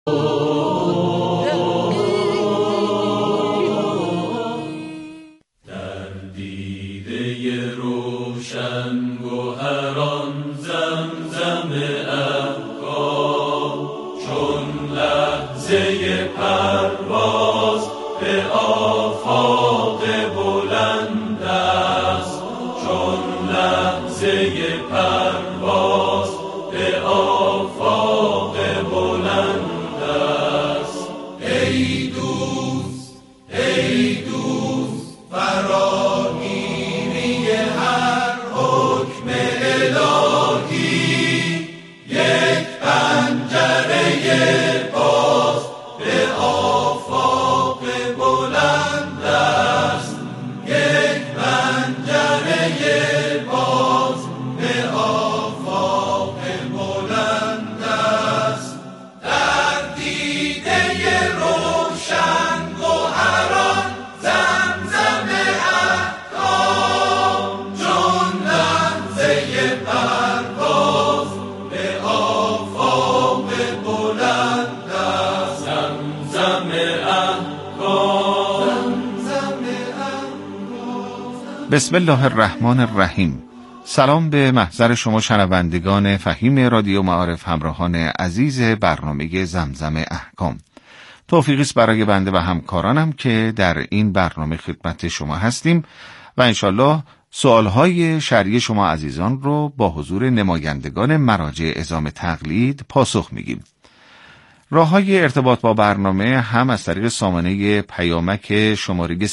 بسم الله الرحمن الرحیم. سلام به محضر شما شنوندگان فهیم رادیو معارف، همراهان عزیز برنامه زمزم احکام. توفیقی است برای بنده و همکارانم که در این برنامه خدمت شما هستیم و انشالله سوالهای شرعی شما عزیزان رو با حضور نمایندگان مراجع عظام تقلید پاسخ میگیم. راه‌های ارتباط با برنامه هم از طریق سامانه پیامک شماره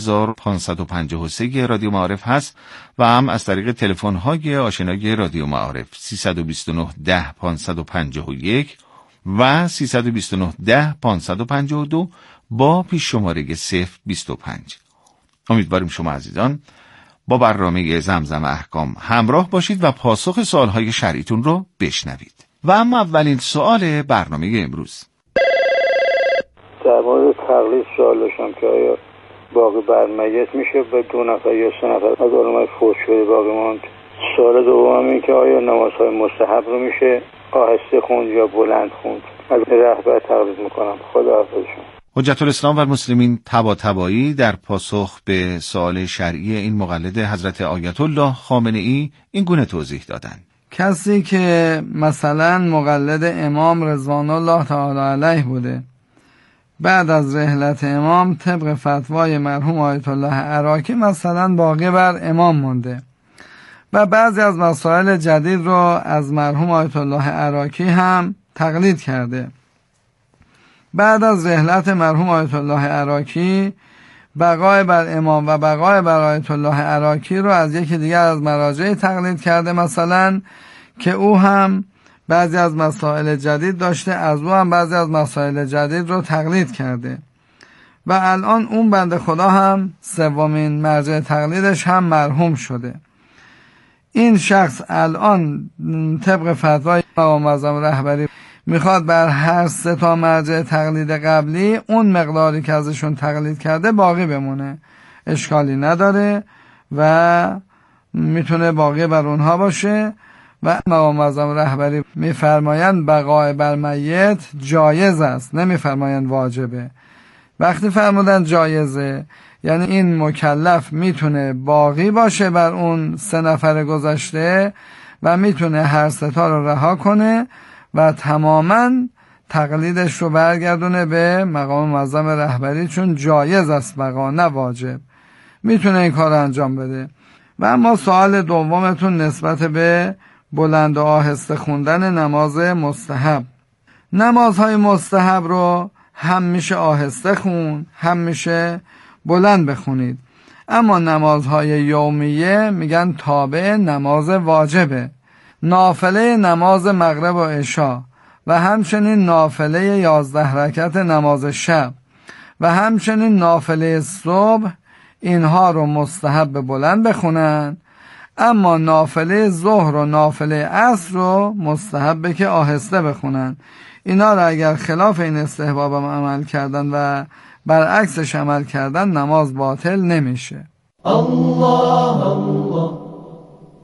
30553 رادیو معارف هست و هم از طریق تلفن‌های آشنای رادیو معارف 329 10 551 و 329 10 552 با پیش شماره 025. امیدواریم شما عزیزان با برنامه زمزم احکام همراه باشید و پاسخ سوالهای شرعیتون رو بشنوید. و اما اولین سوال برنامه امروز در مورد تقلید سوال داشتم که آیا باقی بر میت میشه به 2 نفر یا 3 نفر از علمای فوت شده باقی ماند؟ سوال دوم این که آیا نمازهای مستحب رو میشه آهسته خوند یا بلند خوند؟ از رهبر تقلید میکنم. خدا حافظشون. حجت الاسلام و المسلمین طباطبایی در پاسخ به سوال شرعی این مقلد حضرت آیت الله خامنه‌ای این گونه توضیح دادند: کسی که مثلا مقلد امام رضوان الله تعالی علیه بوده، بعد از رحلت امام طبق فتوای مرحوم آیت الله عراقی مثلا باقی بر امام مونده و بعضی از مسائل جدید رو از مرحوم آیت الله عراقی هم تقلید کرده. بعد از رحلت مرحوم آیت الله عراقی بقای بر امام و بقای بر آیت الله عراقی رو از یکی دیگر از مراجع تقلید کرده، مثلا که او هم بعضی از مسائل جدید داشته، از او هم بعضی از مسائل جدید رو تقلید کرده و الان اون بنده خدا هم سومین مرجع تقلیدش هم مرحوم شده. این شخص الان طبق فتوای مقام معظم رهبری میخواد بر هر 3 تا مرجع تقلید قبلی اون مقداری که ازشون تقلید کرده باقی بمونه، اشکالی نداره و میتونه باقی بر اونها باشه و مقام معظم رهبری میفرمایند بقای بر میت جایز است، نمیفرمایند واجبه. وقتی فرمودن جایزه یعنی این مکلف میتونه باقی باشه بر اون 3 نفر گذشته و میتونه هر 3 تا رو رها کنه و تماما تقلیدش رو برگردونه به مقام معظم رهبری، چون جایز است بقا نه واجب، میتونه این کار رو انجام بده. و اما سوال دومتون نسبت به بلند و آهسته خوندن نماز مستحب. نمازهای مستحب رو هم میشه آهسته خون هم میشه بلند بخونید، اما نمازهای یومیه میگن تابع نماز واجبه. نافله نماز مغرب و عشا و همچنین نافله 11 رکعت نماز شب و همچنین نافله صبح، اینها رو مستحب بلند بخونن، اما نافله ظهر و نافله عصر رو مستحبه که آهسته بخونن. اینا رو اگر خلاف این استحباب عمل کردن و برعکسش عمل کردن نماز باطل نمیشه. الله الله.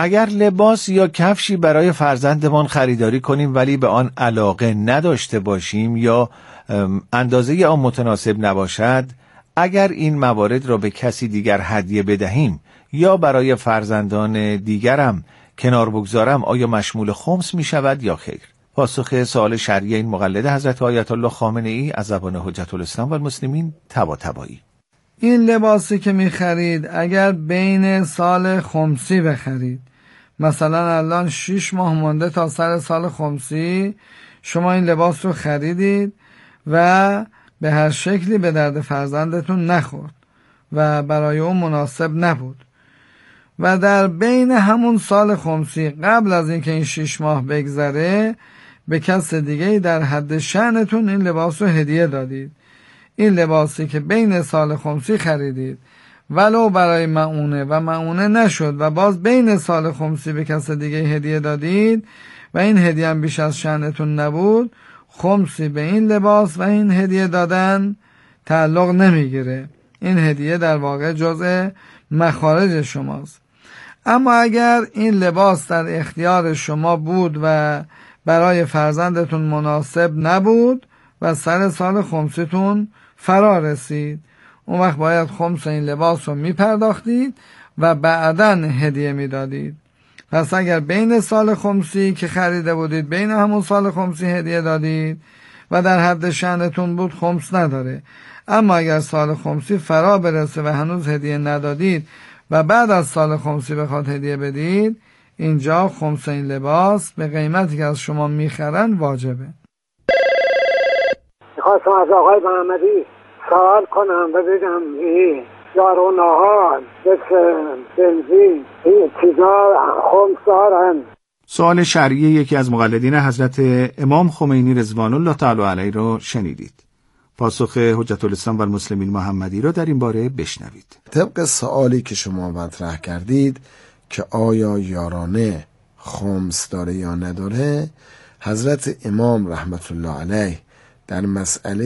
اگر لباس یا کفشی برای فرزندمان خریداری کنیم ولی به آن علاقه نداشته باشیم یا اندازه آن متناسب نباشد، اگر این موارد را به کسی دیگر هدیه بدهیم یا برای فرزندان دیگرم کنار بگذارم، آیا مشمول خمس می شود یا خیر؟ پاسخ سوال شرعی این مقلد حضرت آیت الله خامنه ای از زبان حجت الاسلام و المسلمین طباطبایی: این لباسی که می خرید اگر بین سال خمسی بخرید، مثلا الان 6 ماه مونده تا سر سال خمسی، شما این لباس رو خریدید و به هر شکلی به درد فرزندتون نخورد و برای اون مناسب نبود و در بین همون سال خمسی قبل از اینکه این 6 ماه بگذره به کس دیگه در حد شأنتون این لباس رو هدیه دادید. این لباسی که بین سال خمسی خریدید ولو برای مؤونه و مؤونه نشد و باز بین سال خمسی به کس دیگه هدیه دادید و این هدیه هم بیش از شأنتون نبود، خمسی به این لباس و این هدیه دادن تعلق نمیگیره. این هدیه در واقع جزء مخارج شماست. اما اگر این لباس در اختیار شما بود و برای فرزندتون مناسب نبود و سر سال خمسیتون فرا رسید، اون وقت باید خمس این لباس رو میپرداختید و بعداً هدیه میدادید. پس اگر بین سال خمسی که خریده بودید بین همون سال خمسی هدیه دادید و در حد شأنتون بود، خمس نداره. اما اگر سال خمسی فرا برسه و هنوز هدیه ندادید و بعد از سال خمسی بخواد هدیه بدید، اینجا خمس این لباس به قیمتی که از شما میخرن واجبه. میخواستم از آقای محمدی سوال کنم و بگم این یارو نهار بنزین این چیزا خمس دارن. سوال شرعی یکی از مقلدین حضرت امام خمینی رضوان الله تعالی علیه رو شنیدید. پاسخ حجت الاسلام و المسلمین محمدی رو در این باره بشنوید. طبق سوالی که شما مطرح کردید که آیا یارانه خمس داره یا نداره، حضرت امام رحمت الله علیه در مسئله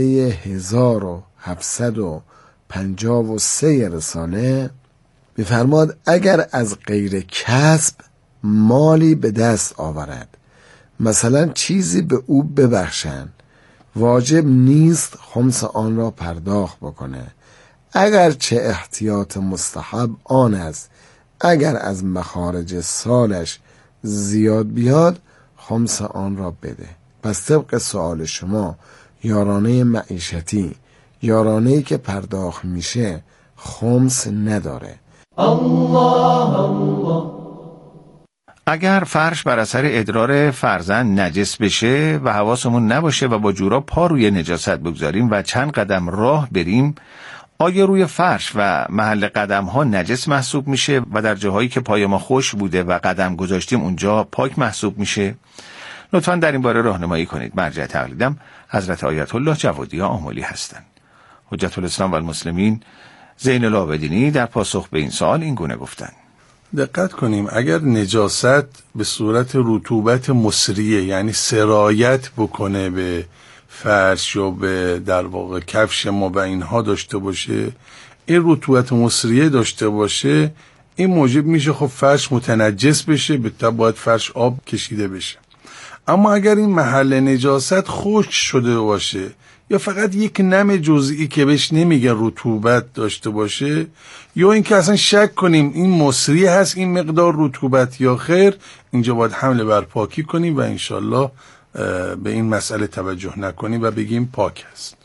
1753 رساله می‌فرماد اگر از غیر کسب مالی به دست آورد، مثلا چیزی به او ببخشند، واجب نیست خمس آن را پرداخت بکنه، اگر چه احتیاط مستحب آن است اگر از مخارج سالش زیاد بیاد خمس آن را بده. پس طبق سوال شما یارانه معیشتی، یارانه‌ای که پرداخت میشه، خمس نداره. الله الله. اگر فرش بر اثر ادرار فرزند نجس بشه و حواسمون نباشه و با جوراب پا روی نجاست بگذاریم و چند قدم راه بریم، آیا روی فرش و محل قدم ها نجس محسوب میشه و در جاهایی که پای ما خوش بوده و قدم گذاشتیم اونجا پاک محسوب میشه؟ لطفاً در این باره راهنمایی کنید. مرجع تقلیدم حضرت آیت الله جوادی آملی هستند. حجت الاسلام و المسلمین زین العابدینی در پاسخ به این سوال این گونه گفتند: دقت کنیم اگر نجاست به صورت رطوبت مسریه، یعنی سرایت بکنه به فرش یا به در واقع کفش ما و اینها داشته باشه، این رطوبت مسریه داشته باشه، این موجب میشه خب فرش متنجس بشه، به طبع باید فرش آب کشیده بشه. اما اگر این محل نجاست خشک شده باشه یا فقط یک نم جزئی که بهش نمیگه رطوبت داشته باشه، یا اینکه اصلا شک کنیم این مسری هست این مقدار رطوبت یا خیر، اینجا باید حمله بر پاکی کنیم و انشالله به این مسئله توجه نکنیم و بگیم پاک هست.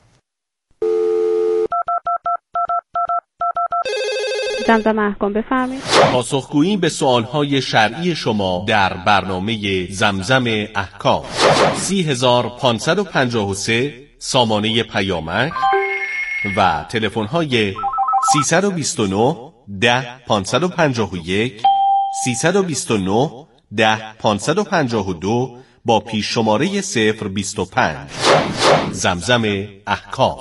زمزم احکام بفرمایید. پاسخگویی به سوالهای شرعی شما در برنامه زمزم احکام 30553 سامانه پیامک و تلفن‌های 329 10 551 329 10 552 با پیش شماره 025. زمزم احکام.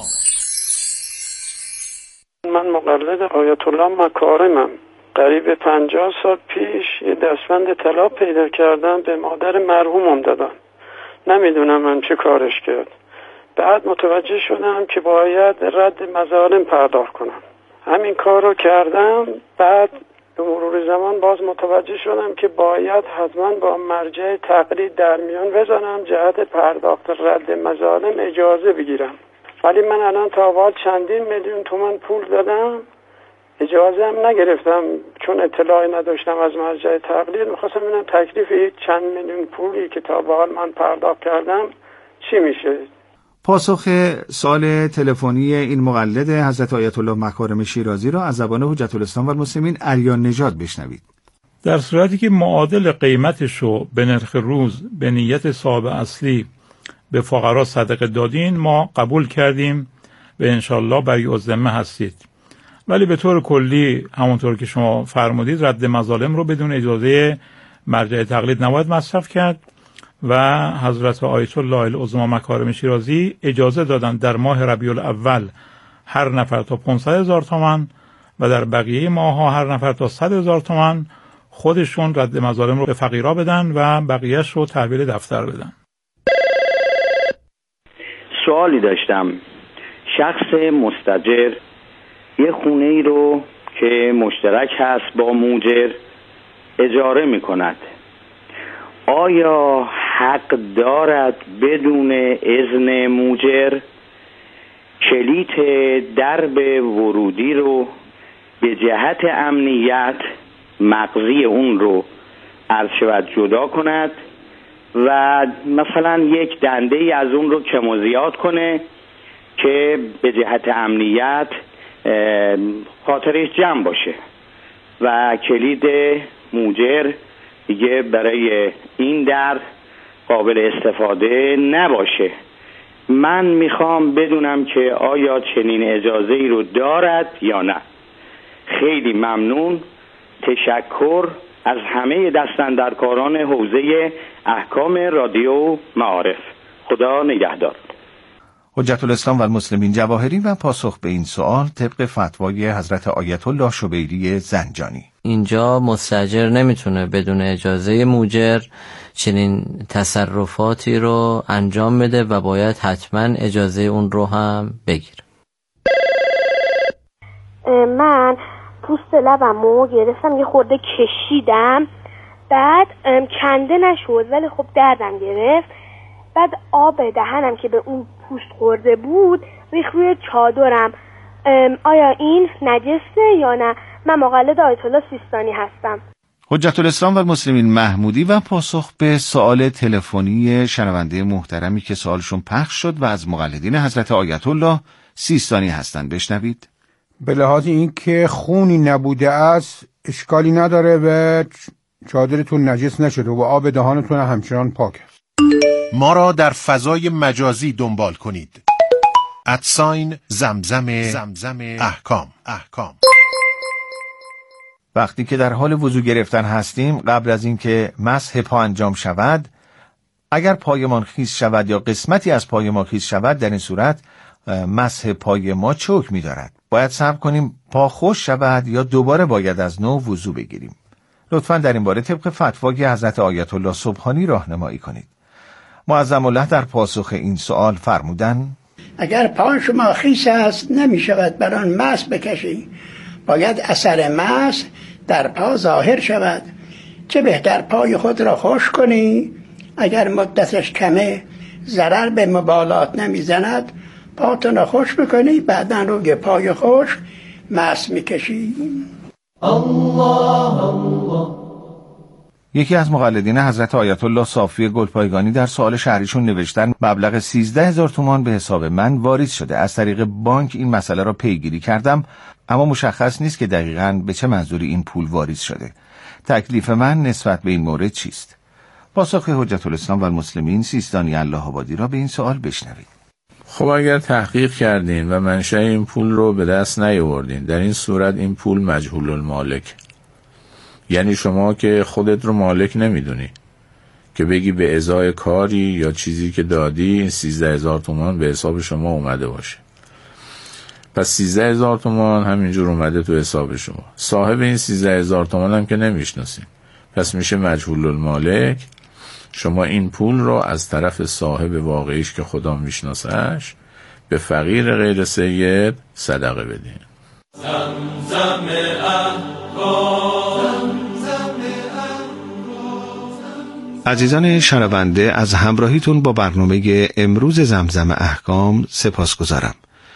من مقلد آیت الله مکارمم. قریب 50 سال پیش یه دستبند طلا پیدا کردم، به مادر مرحومم دادم. نمیدونم من چه کارش کرد. بعد متوجه شدم که باید رد مظالم پرداخت کنم. همین کار رو کردم. بعد به مرور زمان باز متوجه شدم که باید حتما با مرجع تقلید در میان بزنم جهت پرداخت رد مظالم اجازه بگیرم. ولی من الان تا حال چندین میلیون تومان پول دادم، اجازه هم نگرفتم چون اطلاعی نداشتم از مرجع تقلید. میخواستم ببینم تکلیف یک چند میلیون پولی که تا به حال من پرداخت کردم چی میشه. پاسخ سوال تلفنی این مقلد حضرت آیت الله مکارم شیرازی را از زبان حجت الاسلام و المسلمین علیان نژاد بشنوید. در صورتی که معادل قیمتش رو به نرخ روز به نیت صاحب اصلی به فقرا صدقه دادین، ما قبول کردیم و انشالله بری الذمه هستید. ولی به طور کلی همونطور که شما فرمودید رد مظالم رو بدون اجازه مرجع تقلید نباید مصرف کرد و حضرت آیت الله العظما مکارم شیرازی اجازه دادن در ماه ربیع الاول هر نفر تا 500,000 تومان و در بقیه ماه‌ها هر نفر تا 100,000 تومان خودشون رد مظالم رو به فقیرا بدن و بقیه‌اش رو تحویل دفتر بدن. سوالی داشتم. شخص مستاجر یه خونه‌ای رو که مشترک هست با موجر اجاره می‌کند. آیا حق دارد بدون اذن موجر کلید درب ورودی رو به جهت امنیت مقضی اون رو عرض شود جدا کند و مثلا یک دنده ای از اون رو کم و زیاد کنه که به جهت امنیت خاطرش جمع باشه و کلید موجر دیگه برای این در قابل استفاده نباشه؟ من میخوام بدونم که آیا چنین اجازه ای رو دارد یا نه. خیلی ممنون. تشکر از همه دستاندرکاران حوزه احکام رادیو معارف. خدا نگهدار. حجت الاسلام و المسلمین جواهری و پاسخ به این سوال طبق فتوای حضرت آیت الله شبیری زنجانی. اینجا مستاجر نمیتونه بدون اجازه موجر چنین تصرفاتی رو انجام بده و باید حتما اجازه اون رو هم بگیره. من پوست لبمو گرفتم یه خورده کشیدم، بعد کنده نشد ولی خب دردم گرفت. بعد آب دهنم که به اون پوست خورده بود ریخت روی چادرم. آیا این نجسه یا نه؟ من مقلد آیت الله سیستانی هستم. حجت الاسلام و المسلمین محمودی و پاسخ به سوال تلفنی شنونده محترمی که سوالشون پخش شد و از مقلدین حضرت آیت الله سیستانی هستند بشنوید. به لحاظ این که خونی نبوده است اشکالی نداره و چادرتون نجس نشده و آب دهانتون همچنان پاک است. ما را در فضای مجازی دنبال کنید. @زمزم احکام. وقتی که در حال وضو گرفتن هستیم، قبل از اینکه مسح پا انجام شود، اگر پایمان خیس شود یا قسمتی از پای ما خیس شود، در این صورت مسح پای ما چه حکمی دارد؟ باید صبر کنیم پا خشک شود یا دوباره باید از نو وضو بگیریم؟ لطفاً در این باره طبق فتوای حضرت آیت الله سبحانی راهنمایی کنید. معظم الله در پاسخ این سوال فرمودند: اگر پای شما خیس است نمی شود بر آن مسح بکشی، باید اثر مسح در پا ظاهر شود. چه بهتر پای خود را خشک کنی، اگر مدتش کمه ضرر به مبالات نمی زند پاتون را خشک میکنی، بعدن روی پای خشک مسح میکشی. الله الله. یکی از مقلدین حضرت آیت الله صافی گلپایگانی در سوال شهریشون نوشتن مبلغ 13,000 تومان به حساب من واریز شده. از طریق بانک این مسئله را پیگیری کردم، اما مشخص نیست که دقیقاً به چه منظوری این پول واریز شده. تکلیف من نسبت به این مورد چیست؟ پاسخ حجت الاسلام و المسلمین سیستانی الله آبادی را به این سوال بشنوید. خب اگر تحقیق کردین و منشأ این پول رو به دست نیاوردین، در این صورت این پول مجهول المالک، یعنی شما که خودت رو مالک نمیدونی که بگی به ازای کاری یا چیزی که دادی این 13,000 تومان به حساب شما اومده باشه. پس 13,000 تومان همینجور اومده تو حساب شما. صاحب این 13,000 تومان هم که نمیشناسین، پس میشه مجهول المالک. شما این پول رو از طرف صاحب واقعیش که خدا میشناسش به فقیر غیر سید صدقه بدین. زمزم احکام عزیزان شنونده، از همراهیتون با برنامه امروز زمزم احکام سپاسگزارم.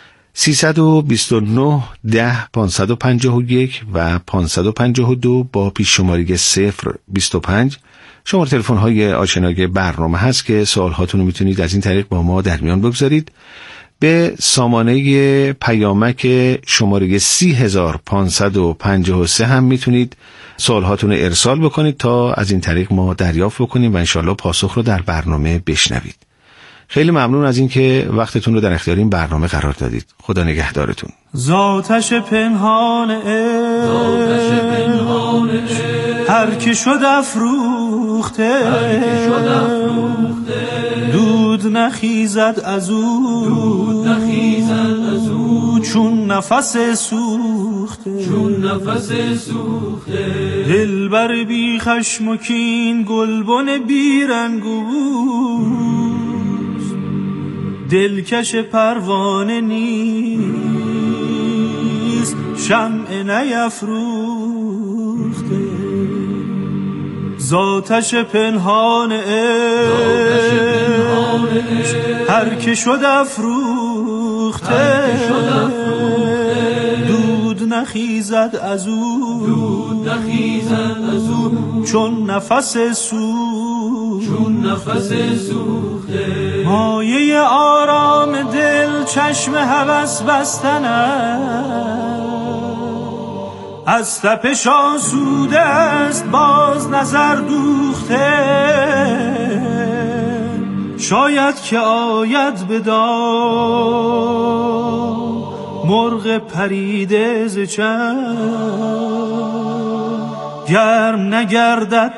329 10 551 و 552 با پیش شماره 025 شماره تلفن های آشنای برنامه هست که سوال هاتون رو میتونید از این طریق با ما در میان بگذارید. به سامانه پیامک شماره 30553 هم میتونید سوال هاتون رو ارسال بکنید تا از این طریق ما دریافت بکنیم و انشالله پاسخ رو در برنامه بشنوید. خیلی ممنون از اینکه وقتتون رو در اختیار این برنامه قرار دادید. خدا نگهدارتون. ذاتش پنهان هر که شد افروخته دود نخیزد از او چون نفس سوخته دلبر بی خشم و کین گلبن بی رنگ و دلکش پروانه نیست شمع نیفروخته ذاتش پنهان هر که شد افروخته دود نخیزد از او چون نفس سوخته مایه آرام دل چشم هوس بستن از تپش آسوده است باز نظر دوخته شاید که آید به دام مرغ پریده ز چشم گرم نگردد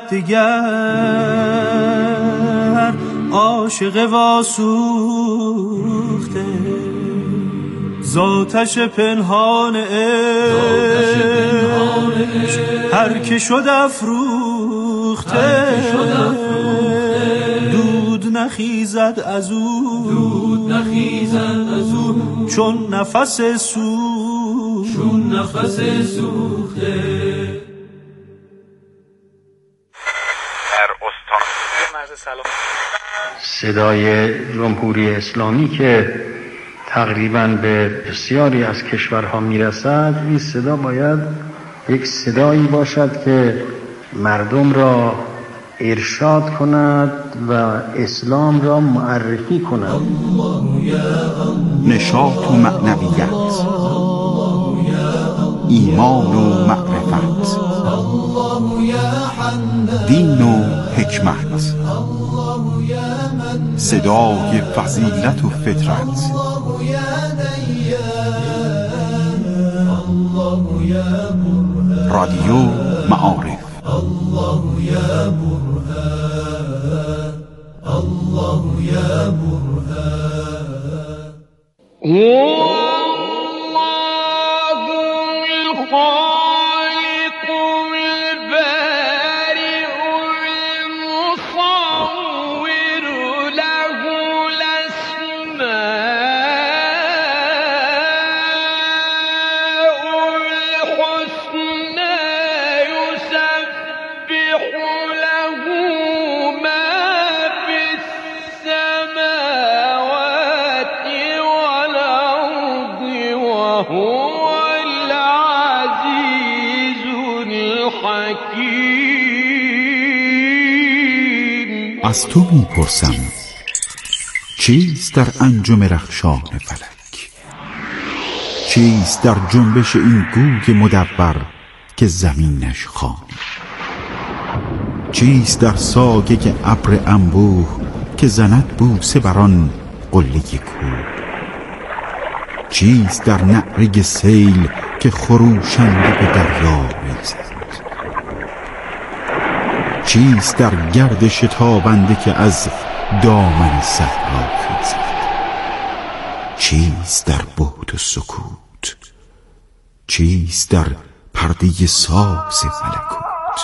دگر عاشق واسوخته ذاتش پنهان هر که شد افروخته دود نخیزد از او چون نفس سوخته صدای جمهوری اسلامی که تقریباً به بسیاری از کشورها میرسد، این صدا باید یک صدایی باشد که مردم را ارشاد کند و اسلام را معرفی کند. نشاط و معنویت، ایمان و معرفت، دین و حکمت، صدای فضیلت و فطرت، رادیو معارف. الله یا برهان، الله یا برهان. از تو میپرسم چیست در انجم رخشان فلک؟ چیست در جنبش این گوگ مدبر که زمینش خام؟ چیست در ساگه ابر انبوه که زند بوسه بران قله کوه؟ چیست در نعره سیل که خروشنده به دریا میزد؟ چیست در گرد شتابنده که از دامن صحرا خیزد؟ چیست در بعد و سکوت؟ چیست در پرده ساز ملکوت؟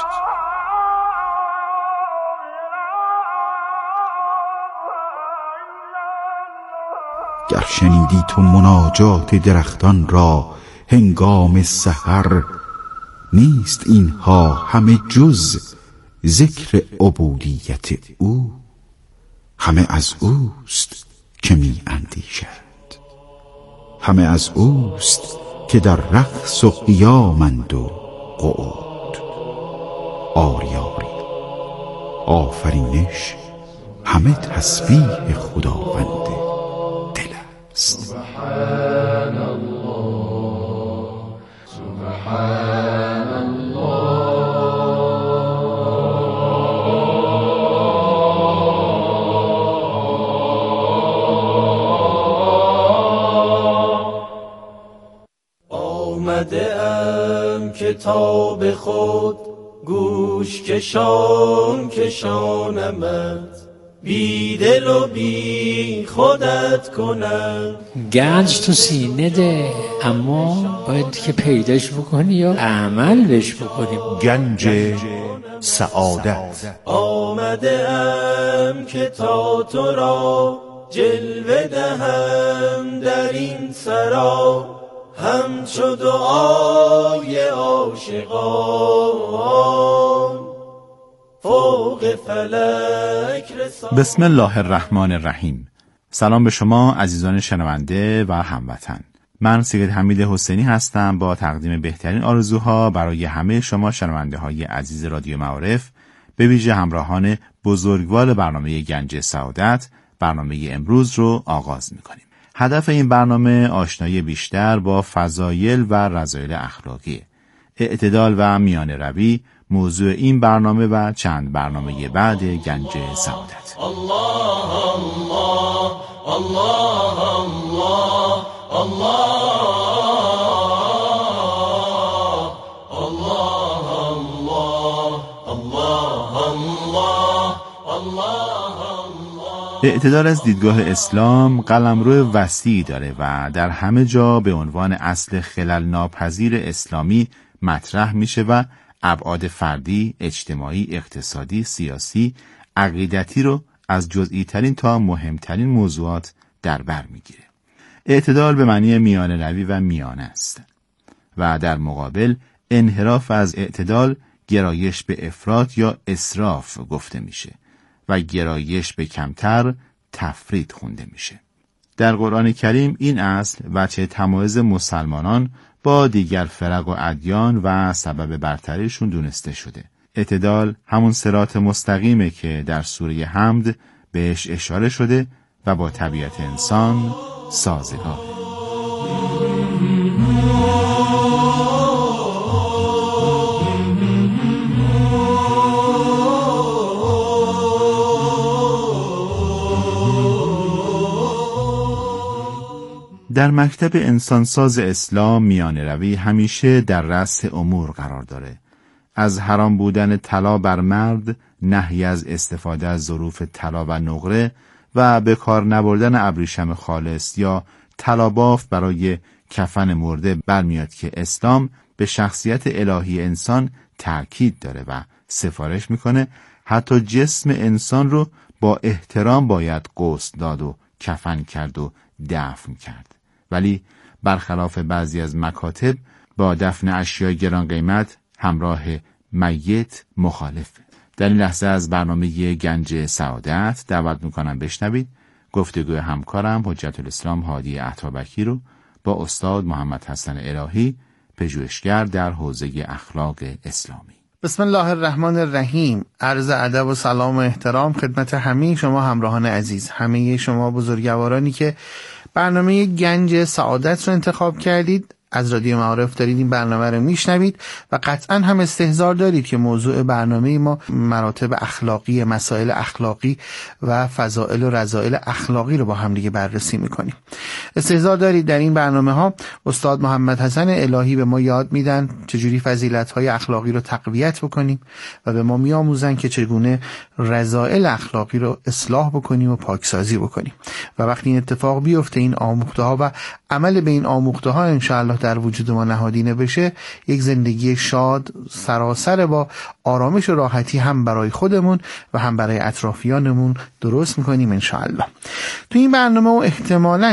گر شنیدی تو مناجات درختان را هنگام سحر، نیست اینها همه جز ذکر عبودیت او، همه از اوست که می اندیشد، همه از اوست که در رقص و قیامند و قعود. آری آری آفرینش همه تسبیح خداوند دل است. سبحان الله سبحان الله. آمده ام کتاب خود گوش کشان کشانمت، بی دل و بی خودت کنم. گنج تو سینه ده، اما باید که پیداش بکنی یا عمل بهش بکنی. گنج سعادت. آمده ام که تا تو را جلوه دهم در این سرا، همچو دعای عاشقان فوق فلک رسان. بسم الله الرحمن الرحیم. سلام به شما عزیزان شنونده و هموطن. من سید حمید حسینی هستم با تقدیم بهترین آرزوها برای همه شما شنونده های عزیز رادیو معارف، به ویژه همراهان بزرگوار برنامه گنج سعادت. برنامه امروز رو آغاز می‌کنیم. هدف این برنامه آشنایی بیشتر با فضایل و رذایل اخلاقی. اعتدال و میانه روی موضوع این برنامه و چند برنامه بعد گنج سعادت. الله الله الله الله اعتدال از دیدگاه اسلام قلمرو وسیعی داره و در همه جا به عنوان اصل خلل ناپذیر اسلامی مطرح میشه و ابعاد فردی، اجتماعی، اقتصادی، سیاسی، عقیدتی رو از جزئی ترین تا مهمترین موضوعات در بر میگیره. اعتدال به معنی میانه روی و میانه است و در مقابل انحراف از اعتدال گرایش به افراط یا اسراف گفته میشه و گرایش به کمتر تفرید خونده میشه. در قرآن کریم این اصل وجه تمایز مسلمانان با دیگر فرق و ادیان و سبب برتریشون دونسته شده. اعتدال همون صراط مستقیمه که در سوره حمد بهش اشاره شده و با طبیعت انسان سازگاره. در مکتب انسانساز اسلام میانه روی همیشه در رأس امور قرار داره. از حرام بودن طلا بر مرد، نهی از استفاده از ظروف طلا و نقره و به کار نبردن ابریشم خالص یا طلا بافت برای کفن مرده برمیاد که اسلام به شخصیت الهی انسان تأکید داره و سفارش میکنه حتی جسم انسان رو با احترام باید غسل داد و کفن کرد و دفن کرد. ولی برخلاف بعضی از مکاتب با دفن اشیای گران قیمت همراه میت مخالفه. در این لحظه از برنامه گنج سعادت دعوت میکنم بشنوید گفتگوی همکارم حجت الاسلام هادی عطابکی رو با استاد محمد حسن الهی، پژوهشگر در حوزه اخلاق اسلامی. بسم الله الرحمن الرحیم. عرض ادب و سلام و احترام خدمت همه شما همراهان عزیز، همه شما بزرگوارانی که برنامه گنج سعادت رو انتخاب کردید، از رادیو معارف دارید این برنامه رو میشنوید و قطعا هم استحضار دارید که موضوع برنامه ما مراتب اخلاقی، مسائل اخلاقی و فضائل و رذائل اخلاقی رو با هم دیگه بررسی میکنیم. استحضار دارید در این برنامه ها استاد محمد حسن الهی به ما یاد میدن چجوری فضیلت‌های اخلاقی رو تقویت بکنیم و به ما میآموزن که چگونه رذائل اخلاقی رو اصلاح بکنیم و پاکسازی بکنیم. و وقتی این اتفاق بیفته، این آموخته ها و عمل به این آموخته ها انشاءالله در وجود ما نهادینه بشه، یک زندگی شاد سراسر با آرامش و راحتی هم برای خودمون و هم برای اطرافیانمون درست میکنیم انشاءالله. تو این برنامه و احتمالاً چند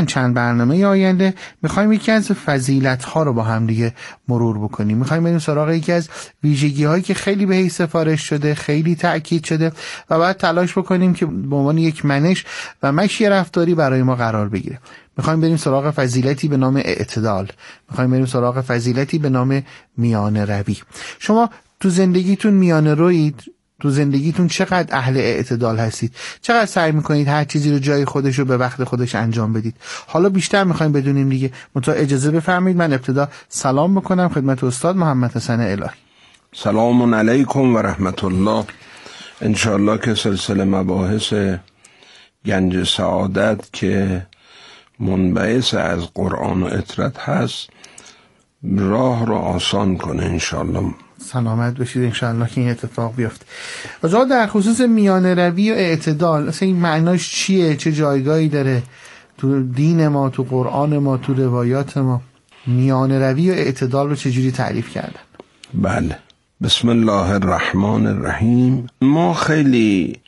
برنامه آینده میخوایم یکی از فضیلت‌ها رو با هم دیگه مرور بکنیم. میخوایم بریم سراغ یکی از ویژگی‌هایی که خیلی بهش سفارش شده، خیلی تأکید شده و باید تلاش بکنیم که به عنوان یک منش و مشی رفتاری برای ما قرار بگیره. میخوایم بریم سراغ فضیلتی به نام اعتدال. میخوایم بریم سراغ فضیلتی به نام میانه روی. شما تو زندگیتون میانه رویید؟ تو زندگیتون چقدر اهل اعتدال هستید؟ چقدر سعی میکنید هر چیزی رو جای خودش رو به وقت خودش انجام بدید؟ حالا بیشتر میخوایم بدونیم دیگه. اجازه بفرمایید من ابتدا سلام بکنم خدمت استاد محمد حسن الهی. سلام علیکم و رحمت الله. انشاءالله که سلسله مباحث گنج سعادت که منبعث از قرآن و اطرت هست راه رو آسان کنه انشاءالله. سلامت باشید انشاءالله که این اتفاق بیفته. آقا در خصوص میانه روی و اعتدال اصلا این معناش چیه؟ چه جایگاهی داره تو دین ما، تو قرآن ما، تو روایات ما؟ میانه روی و اعتدال رو چجوری تعریف کردن؟ بله، بسم الله الرحمن الرحیم. ما خیلی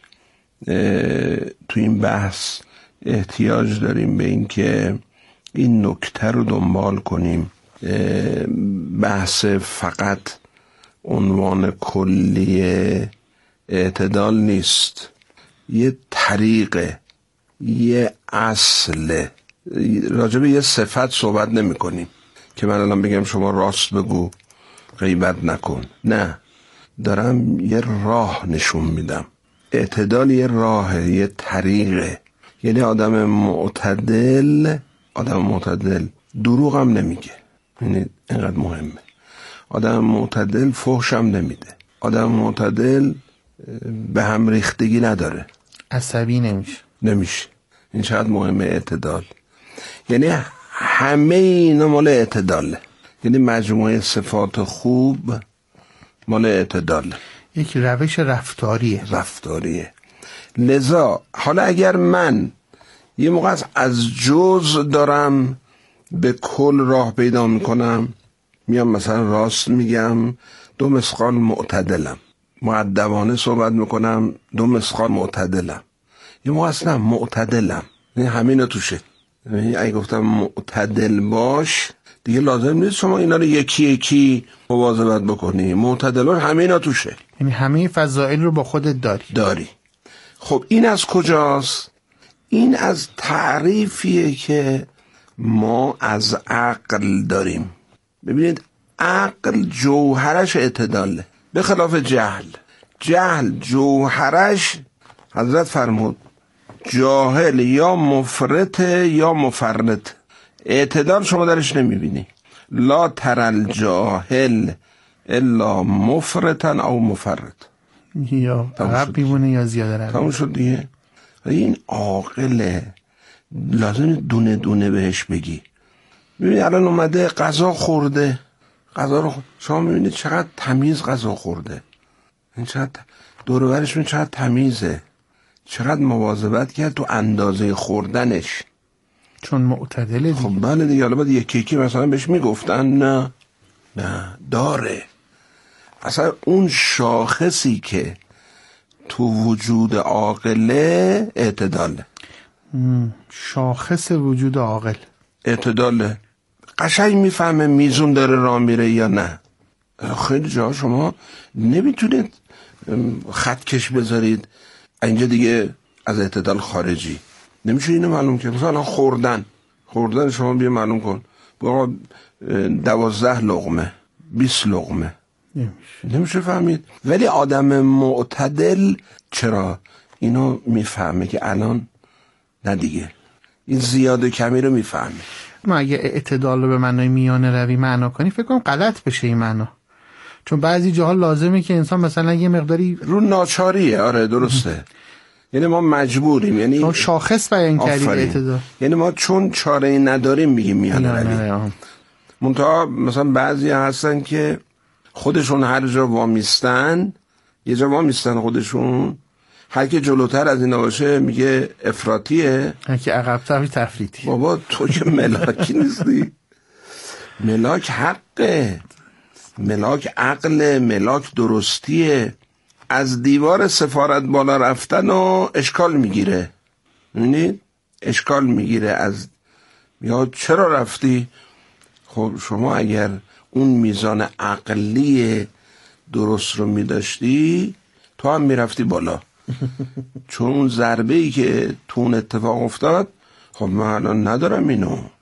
تو این بحث احتیاج داریم به این که این نکته رو دنبال کنیم. بحث فقط عنوان کلی اعتدال نیست، یه طریقه، یه اصل. راجب یه صفت صحبت نمی کنیم که من الان بگم شما راست بگو غیبت نکن، نه، دارم یه راه نشون میدم. اعتدال یه راهه، یه طریقه. یعنی آدم معتدل دروغ هم نمیگه. یعنی اینقدر مهمه. آدم معتدل فحش هم نمیده. آدم معتدل به هم ریختگی نداره، عصبی نمیشه. این چقدر مهمه اعتدال. یعنی همه اینا مال اعتداله. یعنی مجموعه صفات خوب مال اعتداله، یک روش رفتاریه. لذا حالا اگر من یه موقع از جزء دارم به کل راه پیدا میکنم، میام مثلا راست میگم 2 مثقال معتدلم، مؤدبانه صحبت میکنم 2 مثقال معتدلم، یه موقع اصلا معتدلم. یعنی همینو توشه. یعنی اگه گفتم معتدل باش دیگه لازم نیست شما اینا رو یکی یکی مواظبت بکنی. معتدلان همینو توشه، یعنی همه فضائل رو با خودت داری. خب این از کجاست؟ این از تعریفیه که ما از عقل داریم. ببینید عقل جوهرش اعتداله، به خلاف جهل جوهرش حضرت فرمود جاهل یا مفرط یا مفرط. اعتدال شما درش نمیبینی. لا ترل جاهل الا مفرطا او مفرط، یا عقب میمونه یا زیاده روی. تموم شد دیگه. این عاقله، لازم دونه دونه بهش بگی. ببینید الان اومده غذا خورده، غذا رو شما میبینید چقدر تمیز غذا خورده، این چقدر دور و برشون چقدر تمیزه، چقدر مواظبت کرد تو اندازه خوردنش، چون معتدله دیگه. خب بله دیگه. حالا باید یکی مثلا بهش میگفتن نه داره. اصلا اون شاخصی که تو وجود عاقله اعتداله. شاخص وجود عاقل اعتداله. قشنگ میفهمه میزون داره راه میره یا نه. خیلی جا شما نمیتونید خطکش بذارید اینجا دیگه از اعتدال خارجی نمیشه. اینو معلوم که مثلا خوردن شما بیا معلوم کن بابا 12 لقمه 20 لقمه نمیشه فهمید. ولی آدم معتدل چرا اینو میفهمه که الان نه دیگه، این زیاده کمی رو میفهمه. ما اگه اعتدال رو به معنای میانه روی معنا کنی فکر کنم غلط بشه این معنا، چون بعضی جاها لازمه که انسان مثلا یه مقداری رو ناچاریه. آره درسته. یعنی ما مجبوریم، یعنی شاخص بیان کردید اعتدال، یعنی ما چون چاره نداریم میگیم میانه روی. منتها مثلا بعضی هستن که خودشون هر جا وامیستن، یه جا وامیستن خودشون، هر که جلوتر از اینا باشه میگه افراطیه، هر که عقب‌تر تفریطی. بابا تو که ملاکی نیستی. ملاک حقه، ملاک عقله، ملاک درستیه. از دیوار سفارت بالا رفتن و اشکال میگیره. می‌بینید؟ اشکال میگیره از یا چرا رفتی؟ خب شما اگر اون میزان عقلی درست رو میداشتی تو هم میرفتی بالا. چون اون ضربه‌ای که تو اون اتفاق افتاد، خب من الان ندارم اینو،